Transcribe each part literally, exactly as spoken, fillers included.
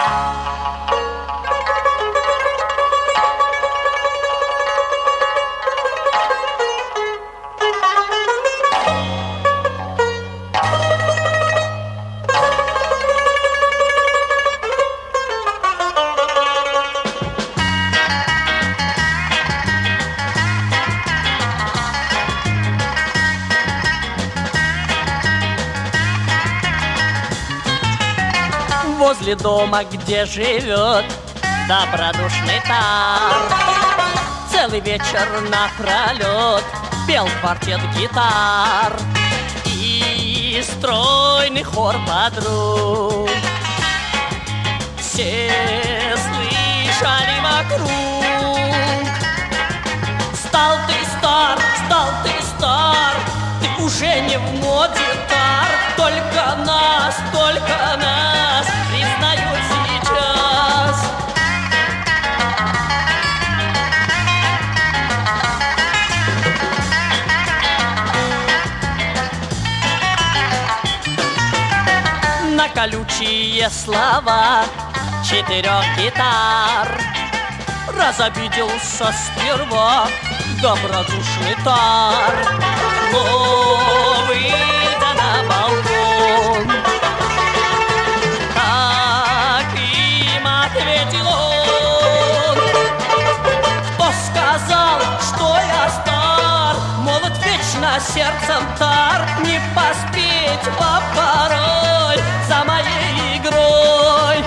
Возле дома, где живет добродушный тар, целый вечер напролет пел квартет гитар и стройный хор подруг. Все слышали вокруг: стал ты стар, стал ты стар, ты уже не в моде тар. Только нас, только нас признают сейчас. На колючие слова четырех гитар разобиделся сперва добродушный тар. Но выйдя на балкон, так им ответил он: кто сказал, что я стар? Молод вечно сердцем тар, не поспеть попорой за моей игрой.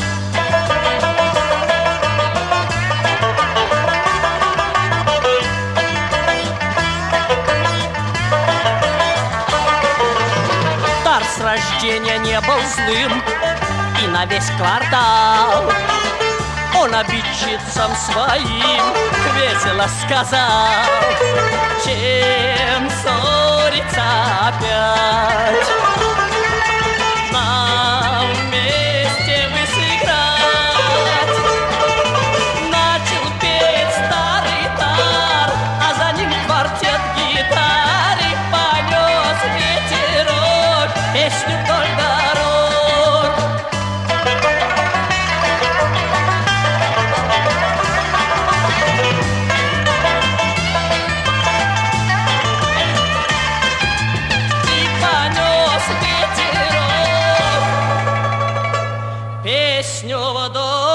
С рождения не был злым и на весь квартал он обидчицам своим весело сказал: чем ссориться опять? Нам вместе бы сыграть. Начал петь старый тар, а за ним квартет гитар, и понес ветерок песню вдоль дорог. И понес ветерок песню вдоль